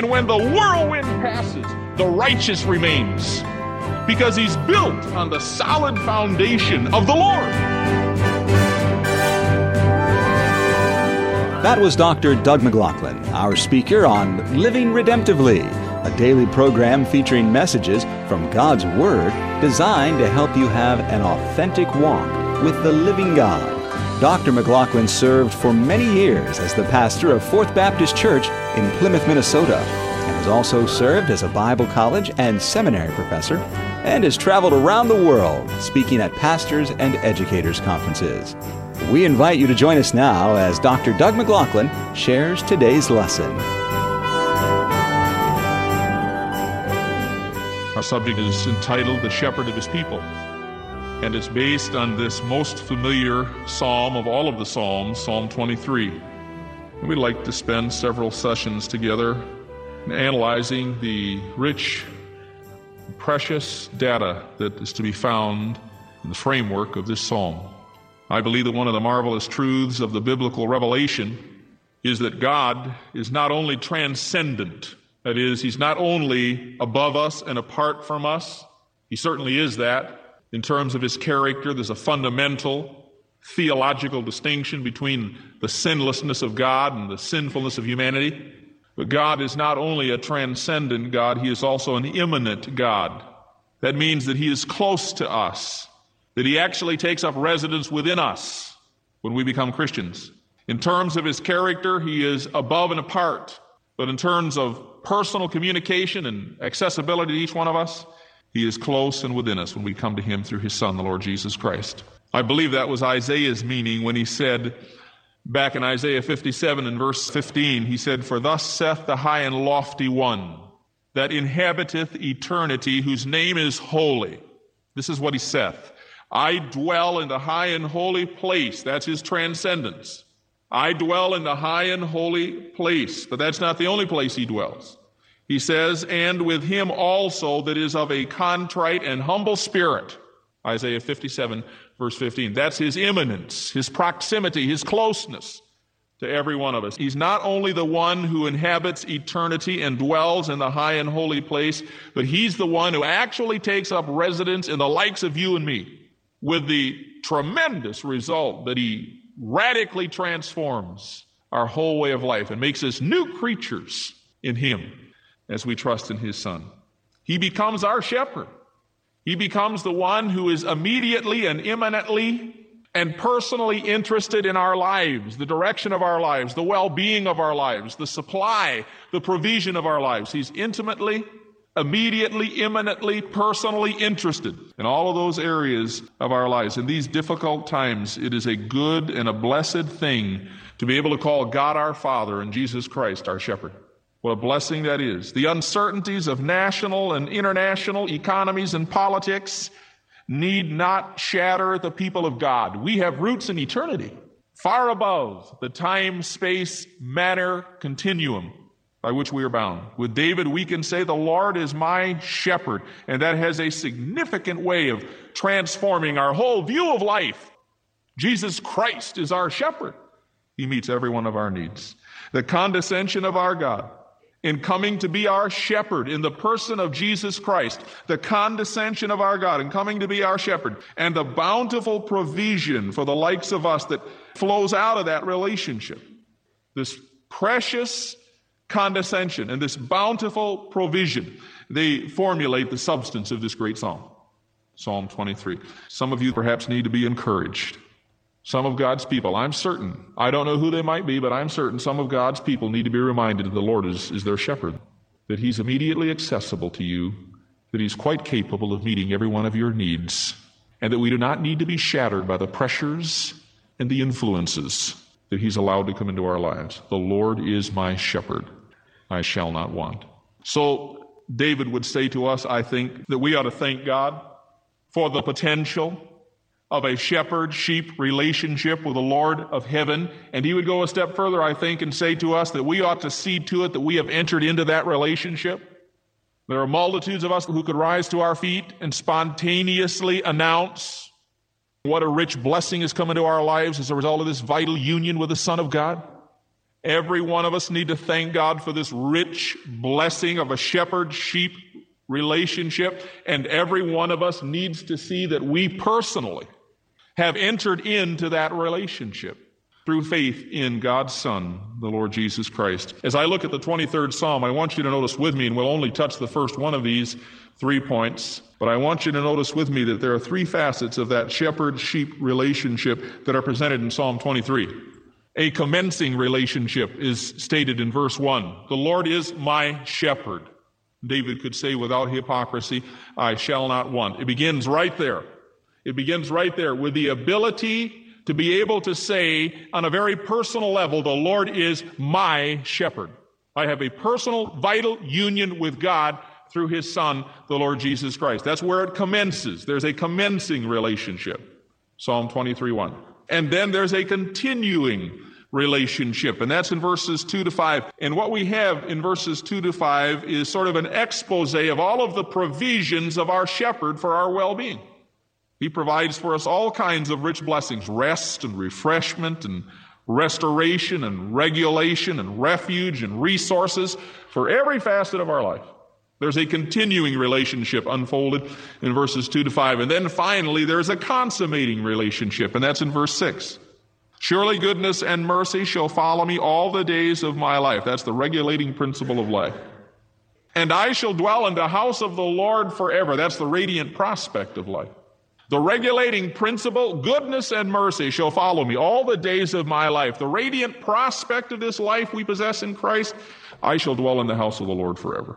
And when the whirlwind passes, the righteous remains, because he's built on the solid foundation of the Lord. That was Dr. Doug McLaughlin, our speaker on Living Redemptively, a daily program featuring messages from God's Word designed to help you have an authentic walk with the living God. Dr. McLaughlin served for many years as the pastor of Fourth Baptist Church in Plymouth, Minnesota, and has also served as a Bible college and seminary professor, and has traveled around the world speaking at pastors' and educators' conferences. We invite you to join us now as Dr. Doug McLaughlin shares today's lesson. Our subject is entitled The Shepherd of His People, and it's based on this most familiar psalm of all of the Psalms, Psalm 23. And we'd like to spend several sessions together analyzing the rich, precious data that is to be found in the framework of this psalm. I believe that one of the marvelous truths of the biblical revelation is that God is not only transcendent, that is, He's not only above us and apart from us. He certainly is that. In terms of His character, there's a fundamental theological distinction between the sinlessness of God and the sinfulness of humanity. But God is not only a transcendent God, He is also an immanent God. That means that He is close to us, that He actually takes up residence within us when we become Christians. In terms of His character, He is above and apart. But in terms of personal communication and accessibility to each one of us, He is close and within us when we come to Him through His Son, the Lord Jesus Christ. I believe that was Isaiah's meaning when he said, back in Isaiah 57 and verse 15, he said, "For thus saith the high and lofty one, that inhabiteth eternity, whose name is holy." This is what he saith. "I dwell in the high and holy place." That's His transcendence. I dwell in the high and holy place. But that's not the only place He dwells. He says, "And with him also that is of a contrite and humble spirit." Isaiah 57, verse 15. That's His immanence, His proximity, His closeness to every one of us. He's not only the one who inhabits eternity and dwells in the high and holy place, but He's the one who actually takes up residence in the likes of you and me, with the tremendous result that He radically transforms our whole way of life and makes us new creatures in Him as we trust in His Son. He becomes our shepherd. He becomes the one who is immediately and imminently and personally interested in our lives, the direction of our lives, the well-being of our lives, the supply, the provision of our lives. He's intimately, immediately, imminently, personally interested in all of those areas of our lives. In these difficult times, it is a good and a blessed thing to be able to call God our Father and Jesus Christ our shepherd. What a blessing that is. The uncertainties of national and international economies and politics need not shatter the people of God. We have roots in eternity, far above the time, space, matter continuum by which we are bound. With David, we can say, "The Lord is my shepherd," and that has a significant way of transforming our whole view of life. Jesus Christ is our shepherd. He meets every one of our needs. The condescension of our God in coming to be our shepherd in the person of Jesus Christ, the condescension of our God in coming to be our shepherd, and the bountiful provision for the likes of us that flows out of that relationship. This precious condescension and this bountiful provision, they formulate the substance of this great psalm, Psalm 23. Some of you perhaps need to be encouraged. Some of God's people, I'm certain, I don't know who they might be, but I'm certain some of God's people need to be reminded that the Lord is their shepherd, that He's immediately accessible to you, that He's quite capable of meeting every one of your needs, and that we do not need to be shattered by the pressures and the influences that He's allowed to come into our lives. The Lord is my shepherd. I shall not want. So David would say to us, I think, that we ought to thank God for the potential of a shepherd-sheep relationship with the Lord of heaven. And he would go a step further, I think, and say to us that we ought to see to it that we have entered into that relationship. There are multitudes of us who could rise to our feet and spontaneously announce what a rich blessing has come into our lives as a result of this vital union with the Son of God. Every one of us need to thank God for this rich blessing of a shepherd-sheep relationship, and every one of us needs to see that we personally have entered into that relationship through faith in God's Son, the Lord Jesus Christ. As I look at the 23rd Psalm, I want you to notice with me, and we'll only touch the first one of these 3 points, but I want you to notice with me that there are 3 facets of that shepherd-sheep relationship that are presented in Psalm 23. A commencing relationship is stated in verse 1. The Lord is my shepherd. David could say without hypocrisy, I shall not want. It begins right there. It begins right there with the ability to be able to say on a very personal level, the Lord is my shepherd. I have a personal, vital union with God through His Son, the Lord Jesus Christ. That's where it commences. There's a commencing relationship. Psalm 23:1. And then there's a continuing relationship, and that's in verses 2 to 5. And what we have in verses 2 to 5 is sort of an expose of all of the provisions of our shepherd for our well-being. He provides for us all kinds of rich blessings, rest and refreshment and restoration and regulation and refuge and resources for every facet of our life. There's a continuing relationship unfolded in verses 2 to 5. And then finally, there's a consummating relationship, and that's in verse 6. Surely goodness and mercy shall follow me all the days of my life. That's the regulating principle of life. And I shall dwell in the house of the Lord forever. That's the radiant prospect of life. The regulating principle, goodness and mercy shall follow me all the days of my life. The radiant prospect of this life we possess in Christ, I shall dwell in the house of the Lord forever.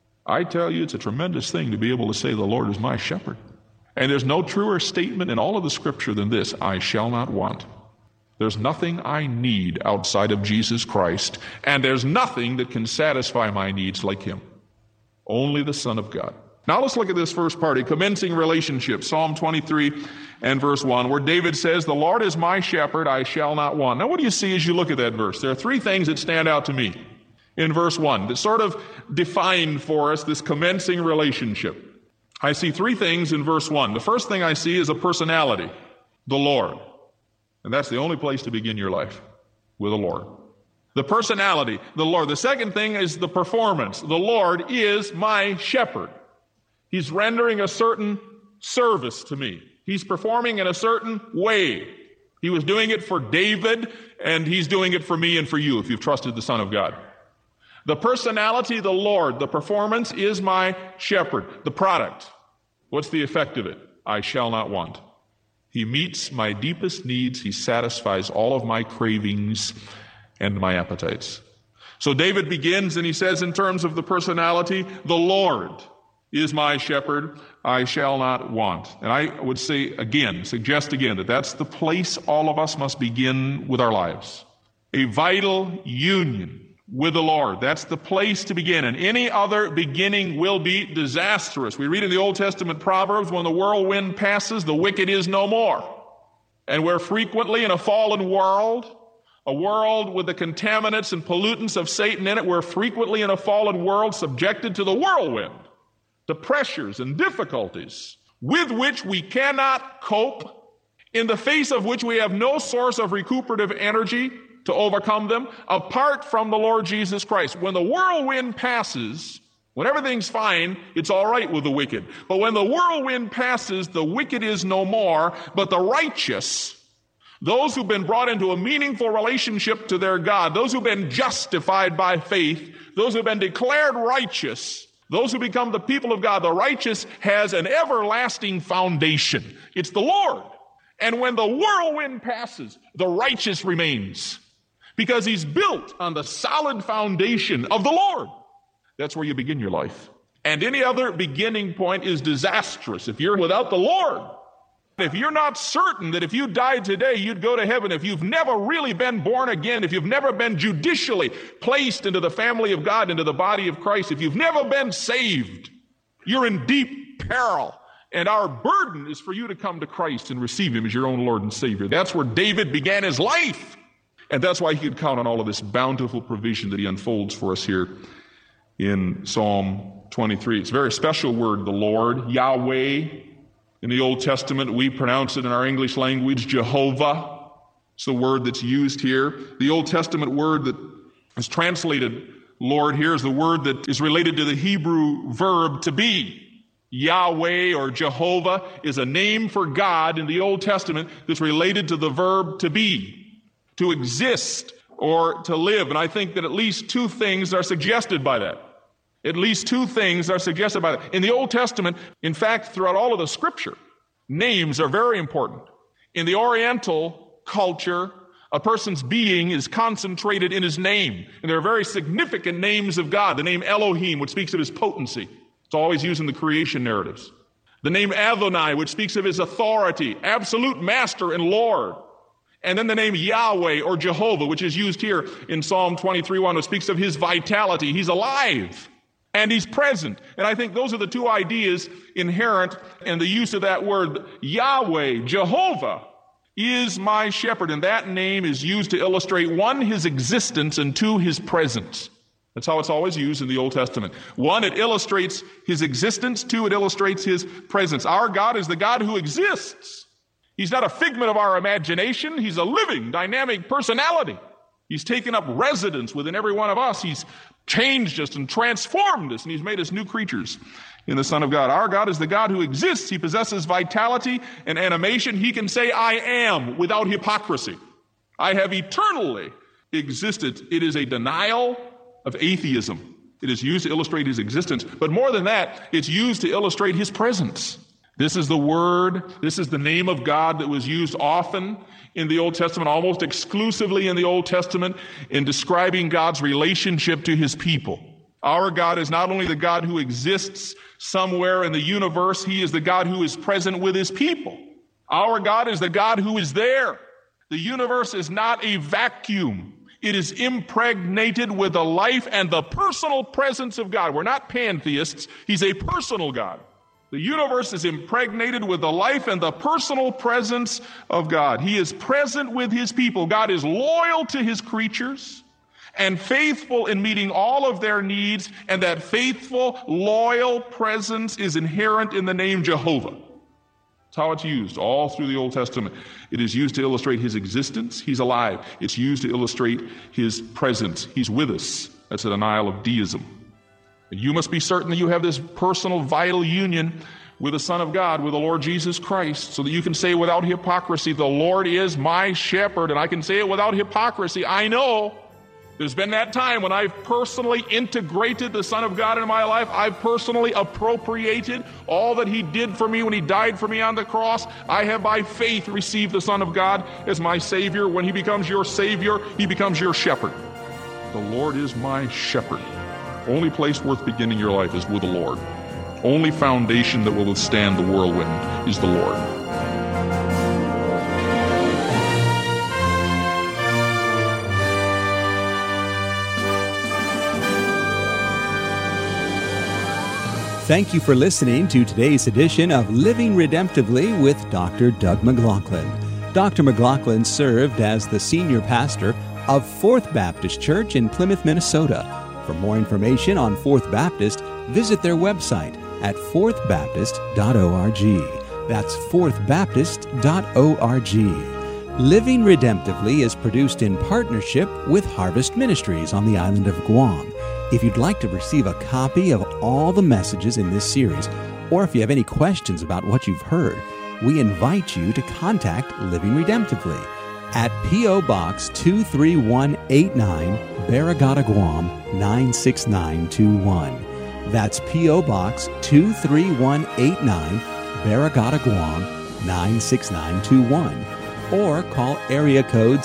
I tell you, it's a tremendous thing to be able to say the Lord is my shepherd. And there's no truer statement in all of the Scripture than this, I shall not want. There's nothing I need outside of Jesus Christ, and there's nothing that can satisfy my needs like Him. Only the Son of God. Now let's look at this first part, a commencing relationship, Psalm 23 and verse 1, where David says, the Lord is my shepherd, I shall not want. Now what do you see as you look at that verse? There are 3 things that stand out to me in verse 1 that sort of define for us this commencing relationship. I see 3 things in verse 1. The first thing I see is a personality, the Lord. And that's the only place to begin your life, with the Lord. The personality, the Lord. The second thing is the performance. The Lord is my shepherd. He's rendering a certain service to me. He's performing in a certain way. He was doing it for David, and He's doing it for me and for you if you've trusted the Son of God. The personality, the Lord. The performance is my shepherd. The product. What's the effect of it? I shall not want. He meets my deepest needs. He satisfies all of my cravings and my appetites. So David begins and he says in terms of the personality, the Lord is my shepherd, I shall not want. And I would suggest again, that that's the place all of us must begin with our lives. A vital union with the Lord. That's the place to begin. And any other beginning will be disastrous. We read in the Old Testament Proverbs, when the whirlwind passes, the wicked is no more. And we're frequently in a fallen world, a world with the contaminants and pollutants of Satan in it. We're frequently in a fallen world subjected to the whirlwind, to pressures and difficulties with which we cannot cope, in the face of which we have no source of recuperative energy to overcome them, apart from the Lord Jesus Christ. When the whirlwind passes, when everything's fine, it's all right with the wicked. But when the whirlwind passes, the wicked is no more, but the righteous, those who've been brought into a meaningful relationship to their God, those who've been justified by faith, those who've been declared righteous, those who become the people of God, the righteous has an everlasting foundation. It's the Lord. And when the whirlwind passes, the righteous remains, because he's built on the solid foundation of the Lord. That's where you begin your life. And any other beginning point is disastrous if you're without the Lord. If you're not certain that if you died today, you'd go to heaven, if you've never really been born again, if you've never been judicially placed into the family of God, into the body of Christ, if you've never been saved, you're in deep peril. And our burden is for you to come to Christ and receive Him as your own Lord and Savior. That's where David began his life. And that's why he could count on all of this bountiful provision that he unfolds for us here in Psalm 23. It's a very special word, the Lord, Yahweh. In the Old Testament, we pronounce it in our English language, Jehovah. It's the word that's used here. The Old Testament word that It's translated Lord here is the word that is related to the Hebrew verb to be. Yahweh or Jehovah is a name for God in the Old Testament that's related to the verb to be, to exist or to live. And I think that at least two things are suggested by that. At least two things are suggested by that. In the Old Testament, in fact, throughout all of the Scripture, names are very important. In the Oriental culture, a person's being is concentrated in his name. And there are very significant names of God. The name Elohim, which speaks of his potency. It's always used in the creation narratives. The name Adonai, which speaks of his authority, absolute master and Lord. And then the name Yahweh or Jehovah, which is used here in Psalm 23:1, which speaks of his vitality. He's alive and he's present. And I think those are the two ideas inherent in the use of that word. Yahweh, Jehovah, is my shepherd. And that name is used to illustrate, one, his existence, and two, his presence. That's how it's always used in the Old Testament. One, it illustrates his existence. Two, it illustrates his presence. Our God is the God who exists. He's not a figment of our imagination. He's a living, dynamic personality. He's taken up residence within every one of us. He's changed us and transformed us, and he's made us new creatures in the Son of God. Our God is the God who exists. He possesses vitality and animation. He can say, I am, without hypocrisy. I have eternally existed. It is a denial of atheism. It is used to illustrate his existence. But more than that, it's used to illustrate his presence. This is the word, this is the name of God that was used often in the Old Testament, almost exclusively in the Old Testament, in describing God's relationship to his people. Our God is not only the God who exists somewhere in the universe, he is the God who is present with his people. Our God is the God who is there. The universe is not a vacuum. It is impregnated with the life and the personal presence of God. We're not pantheists. He's a personal God. The universe is impregnated with the life and the personal presence of God. He is present with his people. God is loyal to his creatures and faithful in meeting all of their needs, and that faithful, loyal presence is inherent in the name Jehovah. That's how it's used all through the Old Testament. It is used to illustrate his existence. He's alive. It's used to illustrate his presence. He's with us. That's a denial of deism. And you must be certain that you have this personal, vital union with the Son of God, with the Lord Jesus Christ, so that you can say without hypocrisy, the Lord is my shepherd. And I can say it without hypocrisy. I know there's been that time when I've personally integrated the Son of God into my life. I've personally appropriated all that he did for me when he died for me on the cross. I have by faith received the Son of God as my Savior. When he becomes your Savior, he becomes your shepherd. The Lord is my shepherd. Only place worth beginning your life is with the Lord. Only foundation that will withstand the whirlwind is the Lord. Thank you for listening to today's edition of Living Redemptively with Dr. Doug McLaughlin. Dr. McLaughlin served as the senior pastor of Fourth Baptist Church in Plymouth, Minnesota. For more information on Fourth Baptist, visit their website at fourthbaptist.org. That's fourthbaptist.org. Living Redemptively is produced in partnership with Harvest Ministries on the island of Guam. If you'd like to receive a copy of all the messages in this series, or if you have any questions about what you've heard, we invite you to contact Living Redemptively at P.O. Box 23189, Barragata, Guam 96921. That's P.O. Box 23189, Barragata, Guam 96921. Or call area code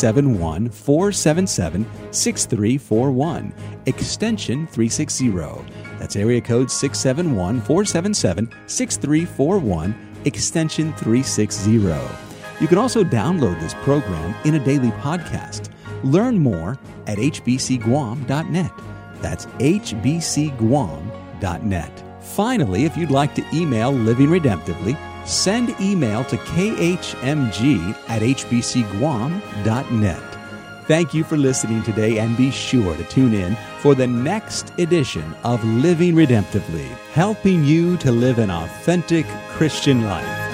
671-477-6341, extension 360. That's area code 671-477-6341, extension 360. You can also download this program in a daily podcast. Learn more at hbcguam.net. That's hbcguam.net. Finally, if you'd like to email Living Redemptively, send email to khmg@hbcguam.net. Thank you for listening today, and be sure to tune in for the next edition of Living Redemptively, helping you to live an authentic Christian life.